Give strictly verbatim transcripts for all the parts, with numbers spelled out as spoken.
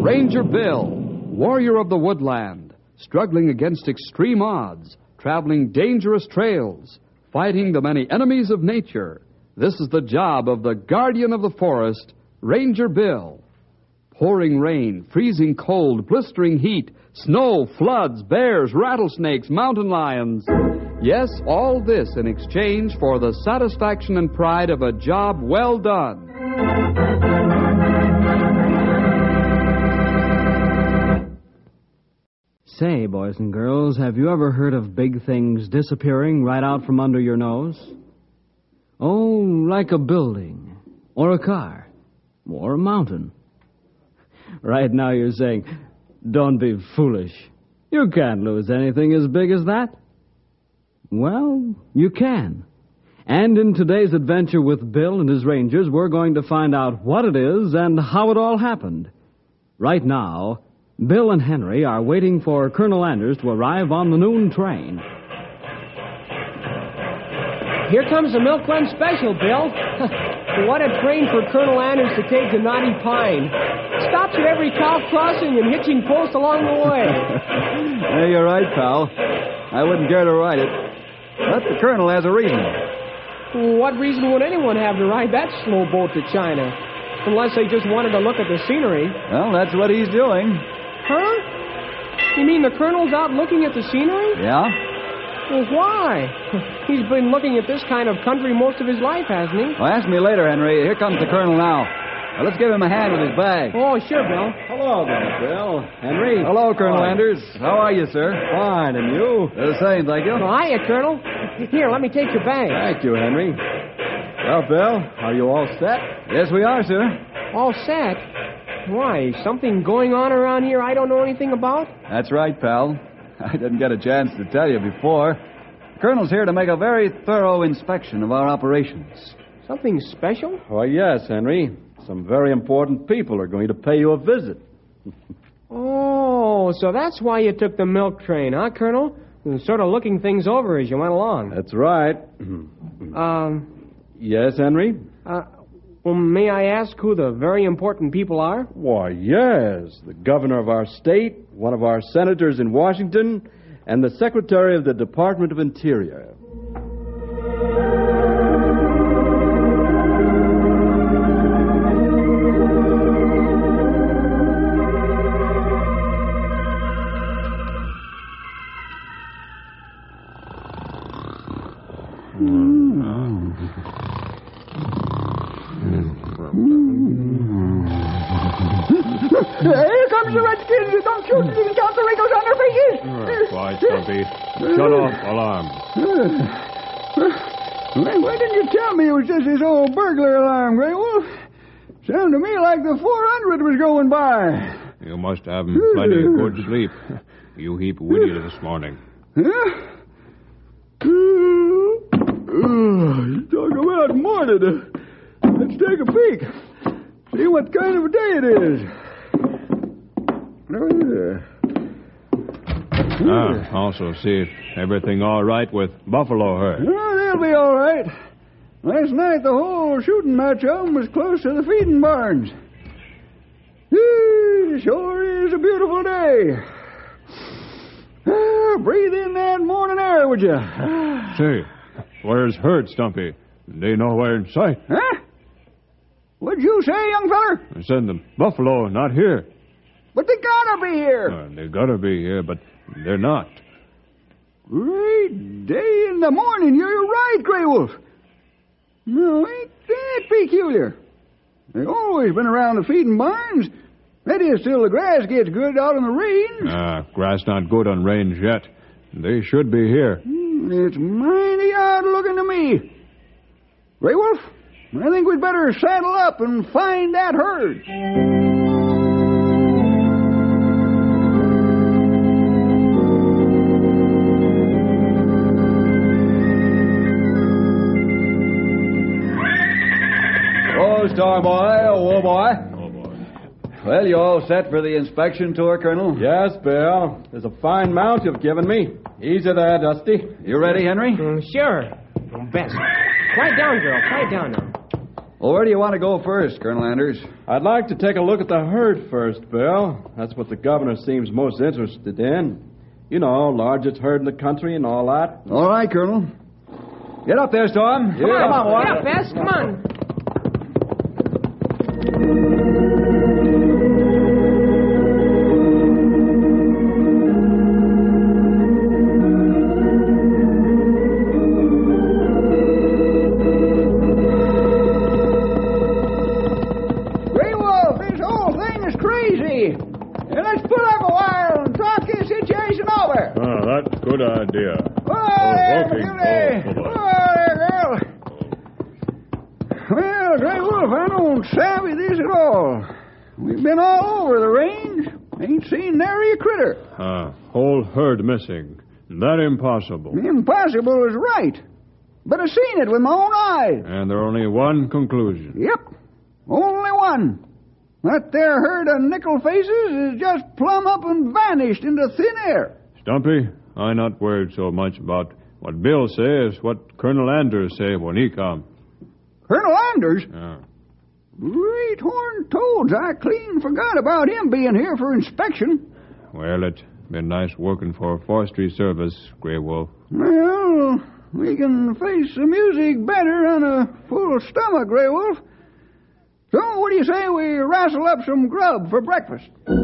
Ranger Bill, warrior of the woodland, struggling against extreme odds, traveling dangerous trails, fighting the many enemies of nature. This is the job of the guardian of the forest, Ranger Bill. Pouring rain, freezing cold, blistering heat, snow, floods, bears, rattlesnakes, mountain lions. Yes, all this in exchange for the satisfaction and pride of a job well done. Say, boys and girls, have you ever heard of big things disappearing right out from under your nose? Oh, like a building, or a car, or a mountain. Right now you're saying, don't be foolish. You can't lose anything as big as that. Well, you can. And in today's adventure with Bill and his Rangers, we're going to find out what it is and how it all happened. Right now, Bill and Henry are waiting for Colonel Anders to arrive on the noon train. Here comes the Milk Run Special, Bill. What a train for Colonel Anders to take to Knotty Pine. Stops at every cow crossing and hitching post along the way. Yeah, you're right, pal. I wouldn't dare to ride it. But the Colonel has a reason. What reason would anyone have to ride that slow boat to China? Unless they just wanted to look at the scenery. Well, that's what he's doing. Huh? You mean the Colonel's out looking at the scenery? Yeah? Well, why? He's been looking at this kind of country most of his life, hasn't he? Well, ask me later, Henry. Here comes the Colonel now. Well, let's give him a hand with his bag. Oh, sure, Bill. Hello there, Bill. Henry. Hello, Colonel Anders. How are you, sir? Fine, and you? The same, thank you. Well, hiya, Colonel. Here, let me take your bag. Thank you, Henry. Well, Bill, are you all set? Yes, we are, sir. All set? Why, something going on around here I don't know anything about? That's right, pal. I didn't get a chance to tell you before. The Colonel's here to make a very thorough inspection of our operations. Something special? Why, yes, Henry. Some very important people are going to pay you a visit. Oh, so that's why you took the milk train, huh, Colonel? Sort of looking things over as you went along. That's right. Um... Yes, Henry? Uh, well, may I ask who the very important people are? Why, yes. The governor of our state, one of our senators in Washington, and the secretary of the Department of Interior. Here comes the Redskins. Don't shoot. You can count the wrinkles on their faces. Oh, quiet, Stumpy. Shut off alarm. Why, why didn't you tell me it was just this old burglar alarm, Grey Wolf? Sounded to me like the four hundred was going by. You must have plenty of good sleep. You heap witty this morning. Huh? Uh, talk about morning. Let's take a peek. See what kind of a day it is. Ah, also see if everything all right with Buffalo herd. Oh, they'll be all right. Last night, the whole shooting match of 'em was close to the feeding barns. It sure is a beautiful day. Ah, breathe in that morning air, would you? Say, where's herd, Stumpy? They nowhere in sight. Huh? What'd you say, young feller? I said the buffalo not here. But they gotta be here. Uh, they gotta be here, but they're not. Great day in the morning. You're right, Grey Wolf. No, ain't that peculiar? They've always been around the feeding barns. That is, till the grass gets good out on the range. Ah, grass not good on range yet. They should be here. It's mighty odd looking to me. Grey Wolf, I think we'd better saddle up and find that herd. Oh, Star Boy, oh, boy. Oh, boy. Well, you all set for the inspection tour, Colonel? Yes, Bill. There's a fine mount you've given me. Easy there, Dusty. You ready, Henry? Mm, sure. Best. Quiet down, girl. Quiet down now. Well, where do you want to go first, Colonel Anders? I'd like to take a look at the herd first, Bill. That's what the governor seems most interested in. You know, largest herd in the country and all that. All right, Colonel. Get up there, Storm. Come on, Come on, boy. get up, Bess. Come on. Grey Wolf, this whole thing is crazy. And let's pull up a while and talk this situation over. Ah, that's a good idea. Oh, there, walking. Beauty. Oh, bye-bye. Oh, there, girl. Well, Grey Wolf, I don't savvy this at all. We've been all over the range. Ain't seen nary a critter. Ah, whole herd missing. That impossible. Impossible is right. But I seen it with my own eyes. And there only one conclusion. Yep. Only one. That there herd of nickel faces is just plumb up and vanished into thin air. Stumpy, I not worried so much about what Bill say as what Colonel Anders say when he come. Colonel Anders? Yeah. Great horn toads. I clean forgot about him being here for inspection. Well, it's been nice working for forestry service, Grey Wolf. Well, we can face the music better on a full stomach, Grey Wolf. So, what do you say we wrestle up some grub for breakfast?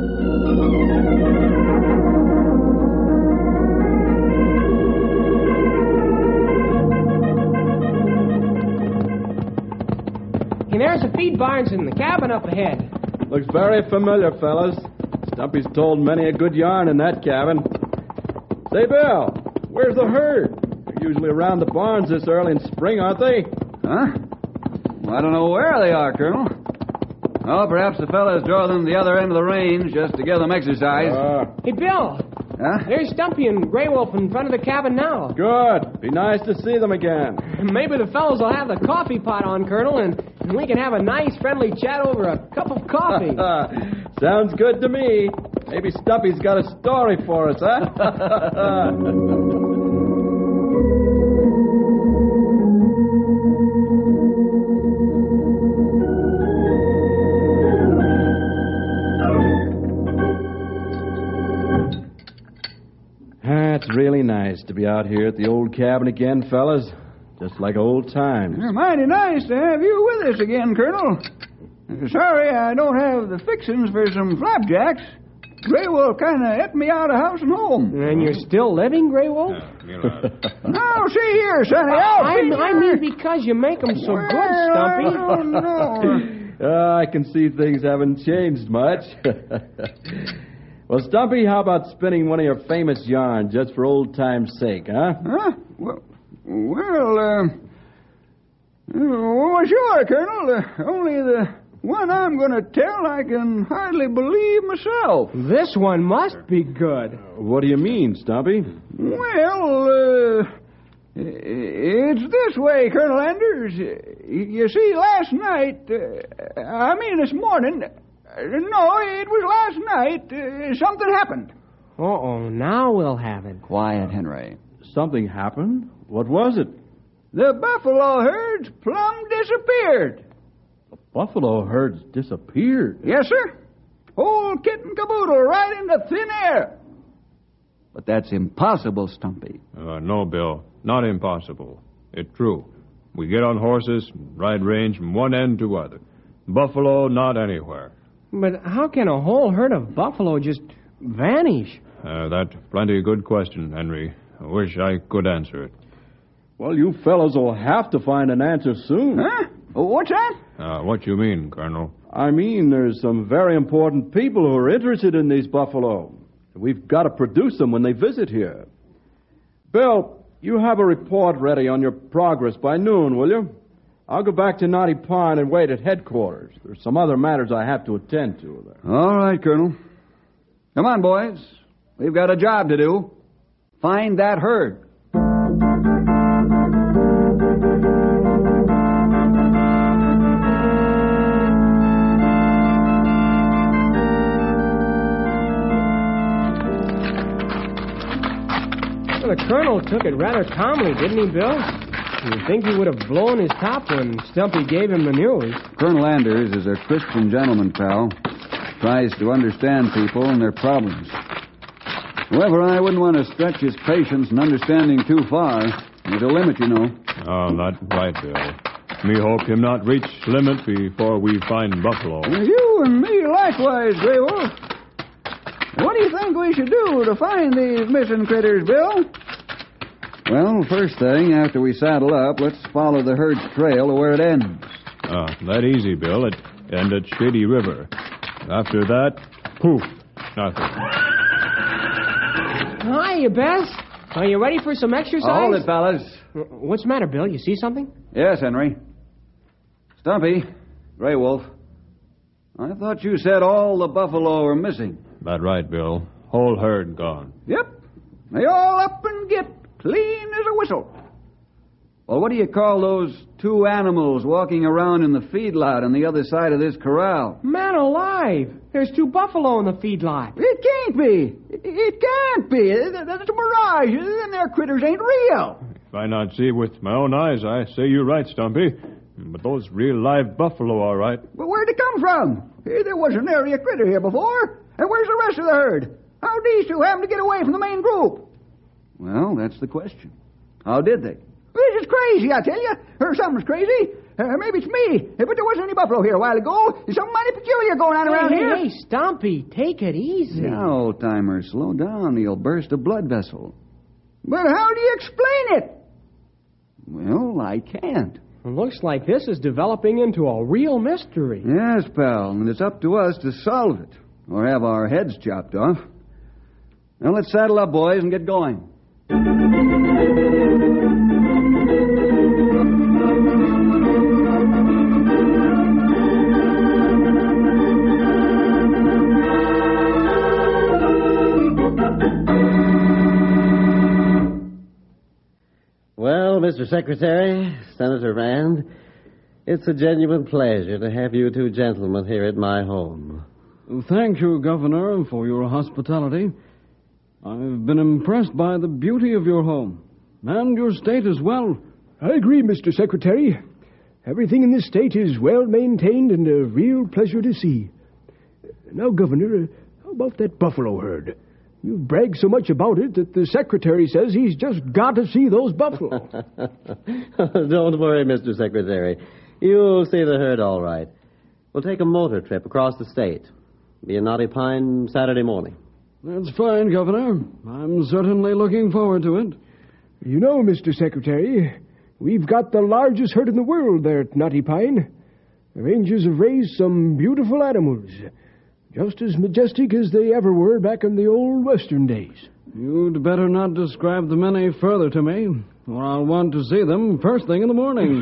Hey, there's the feed barns in the cabin up ahead. Looks very familiar, fellas. Stumpy's told many a good yarn in that cabin. Say, Bill, where's the herd? They're usually around the barns this early in spring, aren't they? Huh? Well, I don't know where they are, Colonel. Oh, perhaps the fellas draw them to the other end of the range just to give them exercise. Uh, Hey, Bill. Huh? There's Stumpy and Grey Wolf in front of the cabin now. good. Be nice to see them again. Maybe the fellows will have the coffee pot on, Colonel, and, and we can have a nice, friendly chat over a cup of coffee. Sounds good to me. Maybe Stumpy's got a story for us, huh? It's really nice to be out here at the old cabin again, fellas. Just like old times. Yeah, mighty nice to have you with us again, Colonel. Sorry I don't have the fixings for some flapjacks. Grey Wolf kind of ate me out of house and home. And you're still living, Grey Wolf? Now, see here, Sonny. I'll I, feed I you. mean because you make them so Well, good, Stumpy. I don't know. Uh, I can see things haven't changed much. Well, Stumpy, how about spinning one of your famous yarns just for old time's sake, huh? Huh? Well, well, uh, well, sure, Colonel. Uh, only the one I'm going to tell I can hardly believe myself. This one must be good. What do you mean, Stumpy? Well, uh, it's this way, Colonel Anders. You see, last night, uh, I mean this morning, uh, no, it was last night, uh, something happened. Uh-oh, now we'll have it. Quiet, Henry. Something happened? What was it? The buffalo herds plumb disappeared. The buffalo herds disappeared. Yes, sir. Whole kit and caboodle right into thin air. But that's impossible, Stumpy. Uh, no, Bill. Not impossible. It's true. We get on horses, ride range from one end to other. Buffalo, not anywhere. But how can a whole herd of buffalo just vanish? Uh, that's plenty good question, Henry. I wish I could answer it. Well, you fellows will have to find an answer soon. Huh? What's that? Uh, what you mean, Colonel? I mean, there's some very important people who are interested in these buffalo. We've got to produce them when they visit here. Bill, you have a report ready on your progress by noon, will you? I'll go back to Knotty Pine and wait at headquarters. There's some other matters I have to attend to there. All right, Colonel. Come on, boys. We've got a job to do. Find that herd. Well, the Colonel took it rather calmly, didn't he, Bill? You'd think he would have blown his top when Stumpy gave him the news. Colonel Anders is a Christian gentleman, pal. Tries to understand people and their problems. However, I wouldn't want to stretch his patience and understanding too far. There's a limit, you know. Oh, that's right, Bill. Me hope him not reach limit before we find Buffalo. You and me likewise, Grey Wolf. What do you think we should do to find these missing critters, Bill? Well, first thing, after we saddle up, let's follow the herd's trail to where it ends. Ah, that easy, Bill. It end at Shady River. After that, poof, nothing. Hiya, Bess. Are you ready for some exercise? Hold it, fellas. What's the matter, Bill? You see something? Yes, Henry. Stumpy, Grey Wolf. I thought you said all the buffalo were missing. That right, Bill. Whole herd gone. Yep. They all up and get clean as a whistle. Well, what do you call those two animals walking around in the feedlot on the other side of this corral? Man alive! There's two buffalo in the feedlot. It can't be. It, it can't be. That's a mirage. And their critters ain't real. If I not see with my own eyes, I say you're right, Stumpy. But those real live buffalo, all right. But where'd they come from? There wasn't nary a critter here before. And where's the rest of the herd? How'd these two happen to get away from the main group? Well, that's the question. How did they? This is crazy, I tell you. Or something's crazy. Uh, maybe it's me. But there wasn't any buffalo here a while ago. There's something mighty peculiar going on hey, around hey, here. Hey, Stumpy, take it easy. Now, old-timer, slow down. You'll burst a blood vessel. But how do you explain it? Well, I can't. It looks like this is developing into a real mystery. Yes, pal, and it's up to us to solve it, or have our heads chopped off. Now, let's saddle up, boys, and get going. Well, Mister Secretary, Senator Rand, it's a genuine pleasure to have you two gentlemen here at my home. Thank you, Governor, for your hospitality. I've been impressed by the beauty of your home, and your state as well. I agree, Mister Secretary. Everything in this state is well maintained and a real pleasure to see. Now, Governor, how about that buffalo herd? You brag so much about it that the Secretary says he's just got to see those buffalo. Don't worry, Mister Secretary. You'll see the herd all right. We'll take a motor trip across the state. Be in Knotty Pine Saturday morning. That's fine, Governor. I'm certainly looking forward to it. You know, Mister Secretary, we've got the largest herd in the world there at Knotty Pine. The Rangers have raised some beautiful animals, just as majestic as they ever were back in the old Western days. You'd better not describe them any further to me, or I'll want to see them first thing in the morning.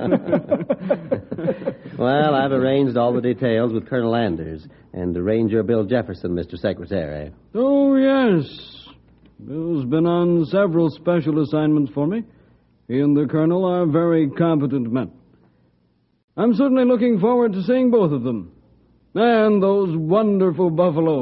Well, I've arranged all the details with Colonel Anders and Ranger Bill Jefferson, Mister Secretary. Oh, yes. Bill's been on several special assignments for me. He and the Colonel are very competent men. I'm certainly looking forward to seeing both of them. And those wonderful buffalo.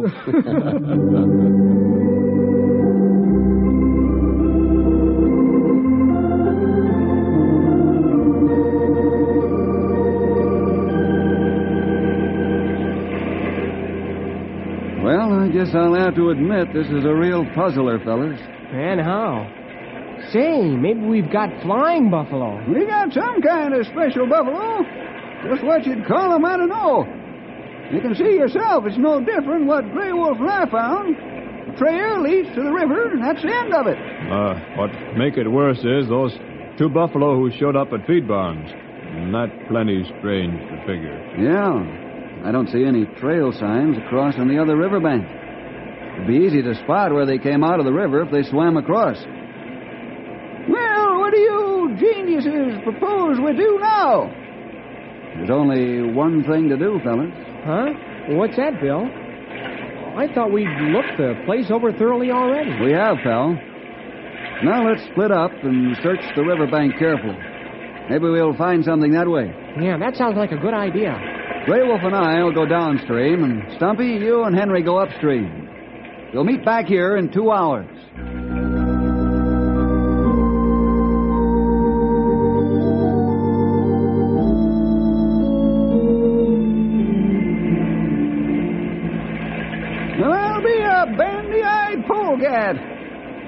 Well, I guess I'll have to admit this is a real puzzler, fellas. And how? Say, maybe we've got flying buffalo. We got some kind of special buffalo. Just what you'd call them, I don't know. You can see yourself it's no different what Grey Wolf and I found. The trail leads to the river, and that's the end of it. Uh, what make it worse is those two buffalo who showed up at feed barns. And that plenty strange to figure. Yeah. I don't see any trail signs across on the other riverbank. It'd be easy to spot where they came out of the river if they swam across. Well, what do you geniuses propose we do now? There's only one thing to do, fellas. Huh? What's that, Bill? I thought we'd looked the place over thoroughly already. We have, pal. Now let's split up and search the riverbank carefully. Maybe we'll find something that way. Yeah, that sounds like a good idea. Grey Wolf and I will go downstream, and Stumpy, you and Henry go upstream. We'll meet back here in two hours.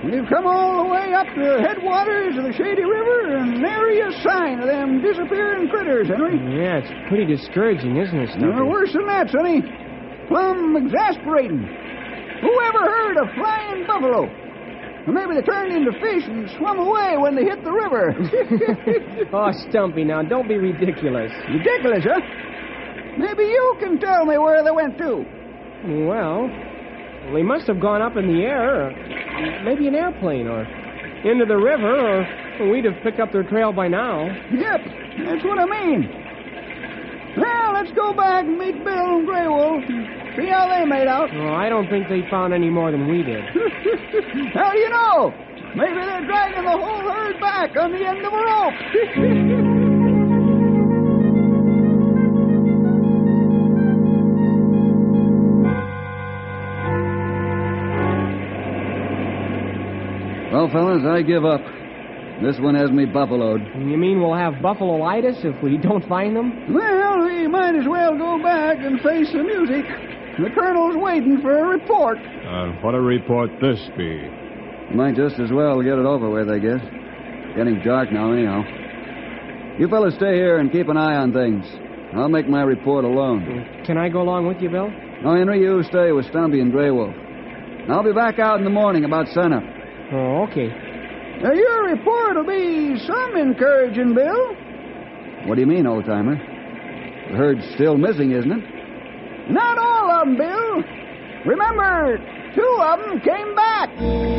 We've come all the way up to the headwaters of the Shady River, and nary a sign of them disappearing critters, Henry. Yeah, it's pretty discouraging, isn't it, Stumpy? No, worse than that, Sonny. Plumb exasperating. Who ever heard of flying buffalo? Or maybe they turned into fish and swum away when they hit the river. Oh, Stumpy, now, don't be ridiculous. Ridiculous, huh? Maybe you can tell me where they went to. Well, they must have gone up in the air, or maybe an airplane, or into the river, or we'd have picked up their trail by now. Yep, that's what I mean. Well, let's go back and meet Bill and Grey Wolf and see how they made out. Oh, I don't think they found any more than we did. How do you know? Maybe they're dragging the whole herd back on the end of a rope. Well, fellas, I give up. This one has me buffaloed. You mean we'll have buffalo-itis if we don't find them? Well, we might as well go back and face the music. The colonel's waiting for a report. Uh, what a report this be. Might just as well get it over with, I guess. Getting dark now, anyhow. You fellas stay here and keep an eye on things. I'll make my report alone. Can I go along with you, Bill? No, Henry, you stay with Stumpy and Grey Wolf. I'll be back out in the morning about sunup. Oh, okay. Now, your report will be some encouraging, Bill. What do you mean, old-timer? The herd's still missing, isn't it? Not all of them, Bill. Remember, two of them came back.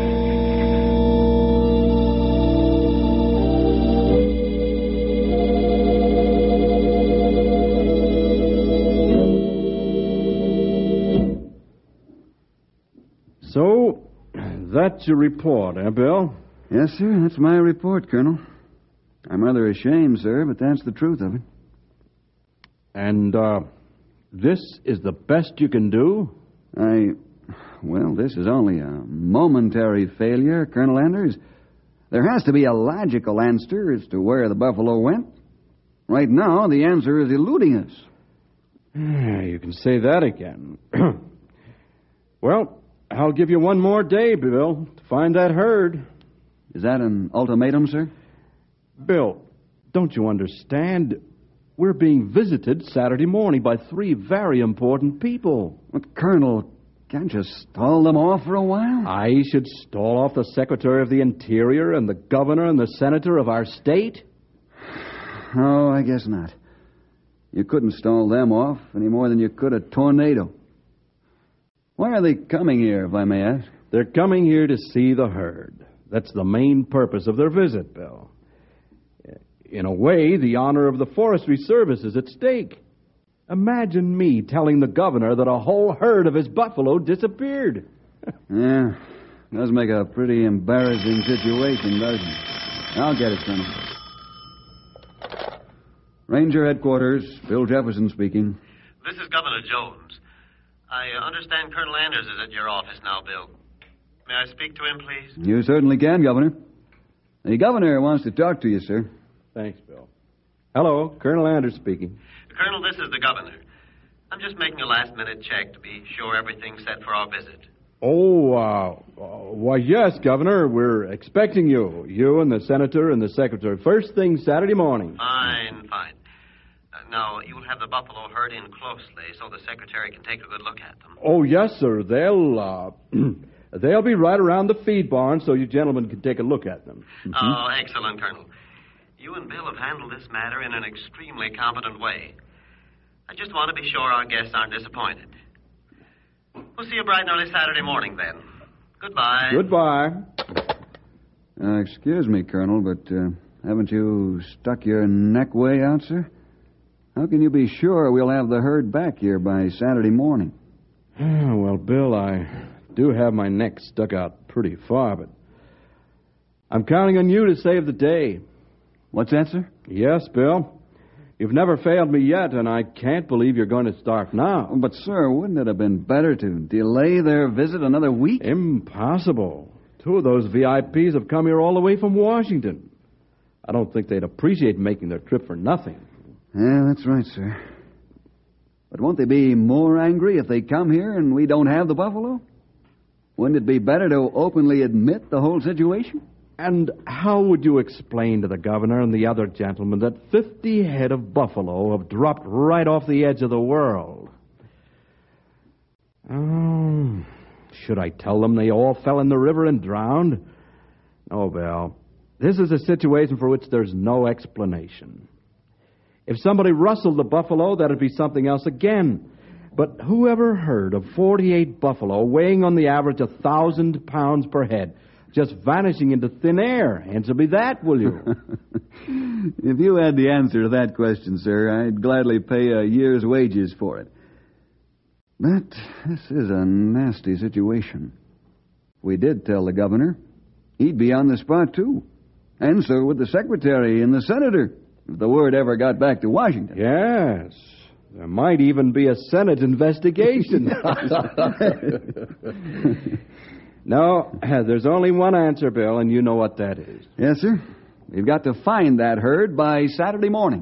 So, that's your report, eh, Bill? Yes, sir, that's my report, Colonel. I'm rather ashamed, sir, but that's the truth of it. And, uh, this is the best you can do? I... Well, this is only a momentary failure, Colonel Anders. There has to be a logical answer as to where the buffalo went. Right now, the answer is eluding us. You can say that again. Well, I'll give you one more day, Bill, to find that herd. Is that an ultimatum, sir? Bill, don't you understand? We're being visited Saturday morning by three very important people. But, Colonel, can't you stall them off for a while? I should stall off the Secretary of the Interior and the Governor and the Senator of our state? Oh, I guess not. You couldn't stall them off any more than you could a tornado. Why are they coming here, if I may ask? They're coming here to see the herd. That's the main purpose of their visit, Bill. In a way, the honor of the Forestry Service is at stake. Imagine me telling the governor that a whole herd of his buffalo disappeared. Yeah, does make a pretty embarrassing situation, doesn't it? I'll get it, Colonel. Ranger Headquarters, Bill Jefferson speaking. This is Governor Jones. I uh, understand Colonel Anders is at your office now, Bill. May I speak to him, please? You certainly can, Governor. The governor wants to talk to you, sir. Thanks, Bill. Hello, Colonel Anders speaking. Colonel, this is the governor. I'm just making a last-minute check to be sure everything's set for our visit. Oh, uh, uh, why, yes, Governor. We're expecting you. You and the Senator and the Secretary. First thing Saturday morning. Fine, fine. Uh, now, you'll have the buffalo herd in closely so the Secretary can take a good look at them. Oh, yes, sir. They'll, uh, they'll be right around the feed barn so you gentlemen can take a look at them. Mm-hmm. Oh, excellent, Colonel. You and Bill have handled this matter in an extremely competent way. I just want to be sure our guests aren't disappointed. We'll see you bright and early Saturday morning, then. Goodbye. Goodbye. Uh, excuse me, Colonel, but uh, haven't you stuck your neck way out, sir? How can you be sure we'll have the herd back here by Saturday morning? Well, Bill, I do have my neck stuck out pretty far, but I'm counting on you to save the day. What's that, sir? Yes, Bill. You've never failed me yet, and I can't believe you're going to start now. But, sir, wouldn't it have been better to delay their visit another week? Impossible. Two of those V I Ps have come here all the way from Washington. I don't think they'd appreciate making their trip for nothing. Yeah, that's right, sir. But won't they be more angry if they come here and we don't have the buffalo? Wouldn't it be better to openly admit the whole situation? And how would you explain to the governor and the other gentlemen that fifty head of buffalo have dropped right off the edge of the world? Oh, should I tell them they all fell in the river and drowned? Oh, Bill, this is a situation for which there's no explanation. If somebody rustled the buffalo, that'd be something else again. But who ever heard of forty-eight buffalo weighing on the average a thousand pounds per head, just vanishing into thin air? Answer me that, will you? If you had the answer to that question, sir, I'd gladly pay a year's wages for it. But this is a nasty situation. If we did tell the governor, he'd be on the spot, too. And so would the secretary and the senator, if the word ever got back to Washington. Yes. There might even be a Senate investigation. No, there's only one answer, Bill, and you know what that is. Yes, sir. We've got to find that herd by Saturday morning.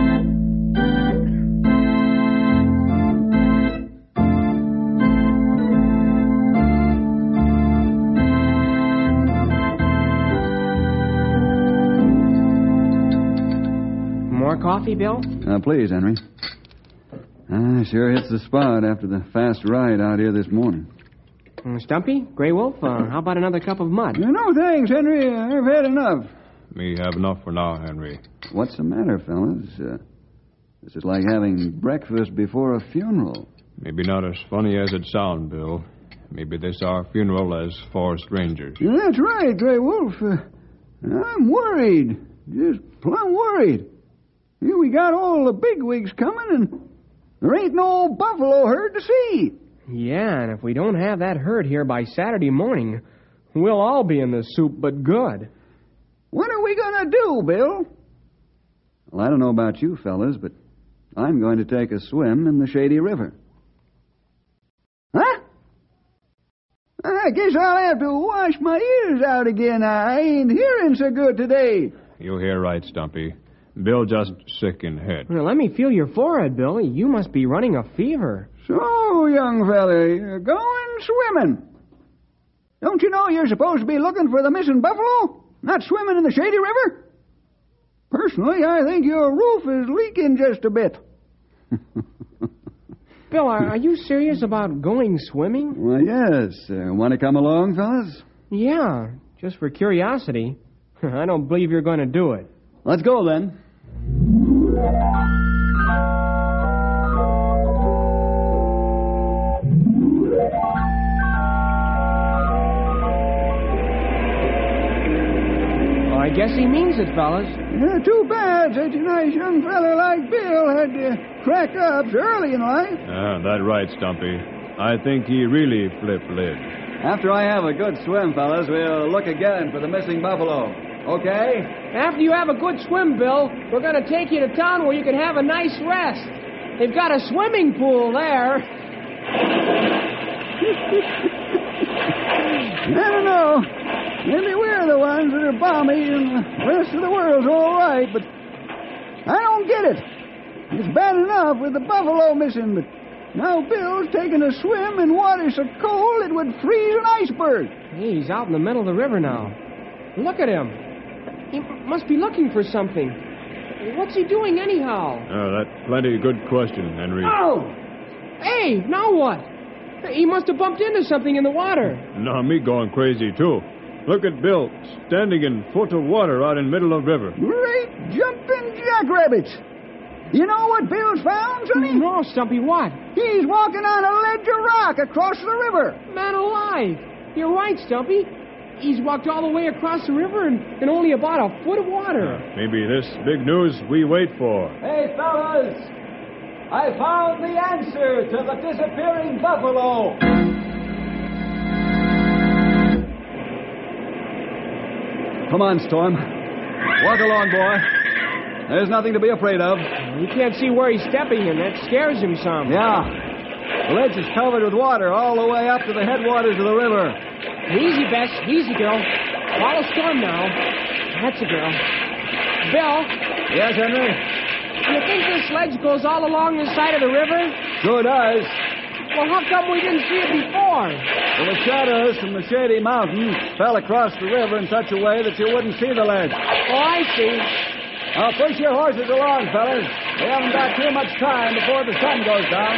More coffee, Bill? Uh, please, Henry. Ah, sure hits the spot after the fast ride out here this morning. Uh, Stumpy, Grey Wolf, uh, how about another cup of mud? Uh, no, thanks, Henry. I've had enough. Me have enough for now, Henry. What's the matter, fellas? Uh, this is like having breakfast before a funeral. Maybe not as funny as it sounds, Bill. Maybe this our funeral as four strangers. Yeah, that's right, Grey Wolf. Uh, I'm worried. Just plumb worried. Here we got all the bigwigs coming, and there ain't no buffalo herd to see. Yeah, and if we don't have that herd here by Saturday morning, we'll all be in the soup but good. What are we going to do, Bill? Well, I don't know about you fellas, but I'm going to take a swim in the Shady River. Huh? I guess I'll have to wash my ears out again. I ain't hearing so good today. You hear right, Stumpy. Bill just sick in head. Well, let me feel your forehead, Bill. You must be running a fever. So, young fella, you're going swimming. Don't you know you're supposed to be looking for the missing buffalo, not swimming in the Shady River? Personally, I think your roof is leaking just a bit. Bill, are, are you serious about going swimming? Well, yes. Uh, want to come along, fellas? Yeah, just for curiosity. I don't believe you're going to do it. Let's go, then. Well, I guess he means it, fellas. Yeah, too bad such a nice young fella like Bill had to crack up so early in life. Ah, that's right, Stumpy. I think he really flipped lid. After I have a good swim, fellas, we'll look again for the missing buffalo. Okay? After you have a good swim, Bill, we're going to take you to town where you can have a nice rest. They've got a swimming pool there. I don't know. Maybe we're the ones that are balmy and the rest of the world's all right, but I don't get it. It's bad enough with the buffalo missing, but now Bill's taking a swim in water so cold it would freeze an iceberg. Hey, he's out in the middle of the river now. Look at him. He must be looking for something. What's he doing anyhow? Oh, that's plenty good question, Henry. Oh! Hey, now what? He must have bumped into something in the water. Now me going crazy, too. Look at Bill, standing in foot of water out in middle of river. Great jumping jackrabbits. You know what Bill's found, Sonny? No, Stumpy, what? He's walking on a ledge of rock across the river. Man alive. You're right, Stumpy. He's walked all the way across the river in, in only about a foot of water. Maybe this big news we wait for. Hey, fellas! I found the answer to the disappearing buffalo. Come on, Storm. Walk along, boy. There's nothing to be afraid of. You can't see where he's stepping, and that scares him some. Yeah. The ledge is covered with water all the way up to the headwaters of the river. Easy, Bess. Easy, girl. Follow Storm now. That's a girl. Bill? Yes, Henry? Do you think this ledge goes all along the side of the river? Sure does. Well, how come we didn't see it before? Well, the shadows from the shady mountains fell across the river in such a way that you wouldn't see the ledge. Oh, I see. Now, push your horses along, fellas. We haven't got too much time before the sun goes down.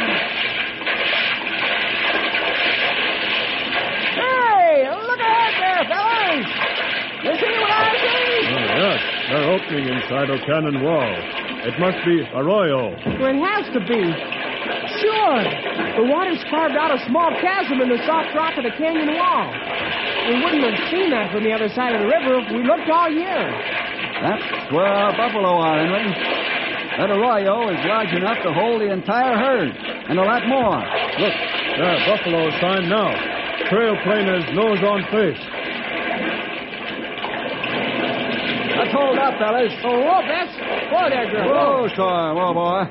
Hey, look ahead there, fellas. You see what I see? Oh, yes. They're opening inside a cannon wall. It must be Arroyo. Well, it has to be. Sure. The water's carved out a small chasm in the soft rock of the canyon wall. We wouldn't have seen that from the other side of the river if we looked all year. That's where our buffalo are, Henry. That arroyo is large enough to hold the entire herd, and a lot more. Look, there, buffalo sign now. Trail planers nose on face. Let's hold up, fellas. Oh, whoa, Bess. Whoa there, girl. Whoa, Star. Whoa, boy.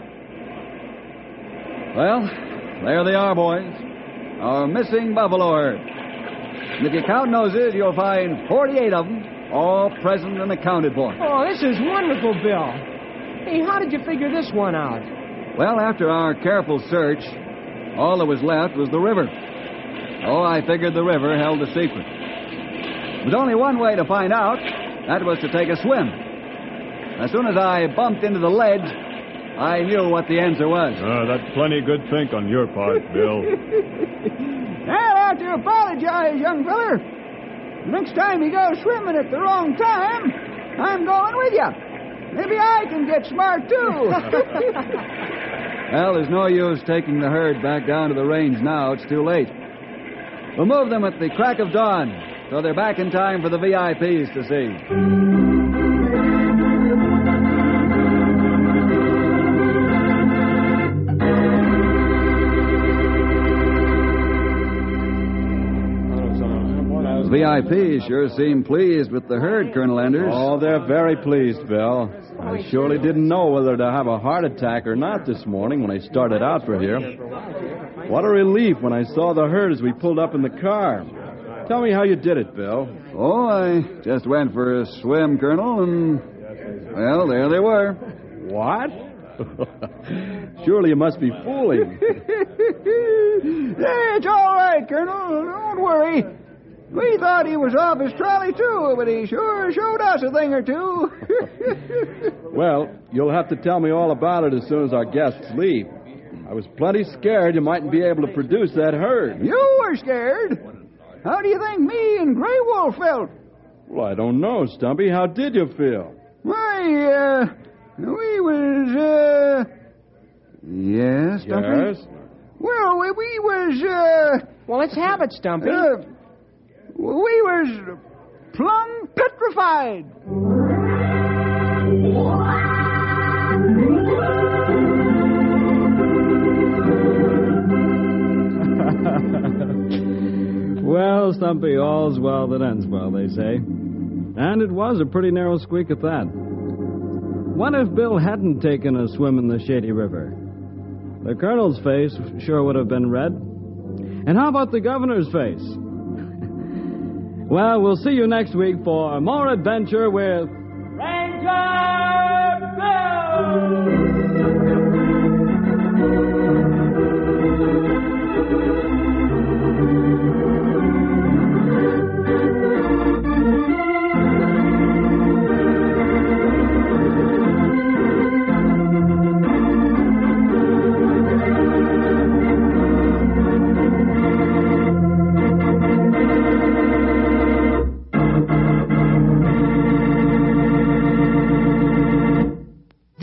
Well, there they are, boys. Our missing buffalo herd. And if you count noses, you'll find forty-eight of them, all present and accounted for. Oh, this is wonderful, Bill. Hey, how did you figure this one out? Well, after our careful search, all that was left was the river. Oh, I figured the river held the secret. There was only one way to find out. That was to take a swim. As soon as I bumped into the ledge, I knew what the answer was. Uh, that's plenty good think on your part, Bill. I'll have to apologize, young feller. Next time you go swimming at the wrong time, I'm going with you. Maybe I can get smart, too. Well, there's no use taking the herd back down to the range now. It's too late. We'll move them at the crack of dawn, so they're back in time for the V I Ps to see. The V I Ps sure seem pleased with the herd, Colonel Anders. Oh, they're very pleased, Bill. I surely didn't know whether to have a heart attack or not this morning when I started out for here. What a relief when I saw the herd as we pulled up in the car. Tell me how you did it, Bill. Oh, I just went for a swim, Colonel, and, well, there they were. What? Surely you must be fooling. Hey, it's all right, Colonel. Don't worry. We thought he was off his trolley, too, but he sure showed us a thing or two. Well, you'll have to tell me all about it as soon as our guests leave. I was plenty scared you mightn't be able to produce that herd. You were scared? How do you think me and Grey Wolf felt? Well, I don't know, Stumpy. How did you feel? Why, uh, we was, uh... Yes, Stumpy? Yes? Well, we, we was, uh... Well, let's have it, Stumpy. Uh, we was plumb petrified. Well, Stumpy, all's well that ends well, they say. And it was a pretty narrow squeak at that. What if Bill hadn't taken a swim in the shady river? The colonel's face sure would have been red. And how about the governor's face? Well, we'll see you next week for more adventure with Ranger Bill!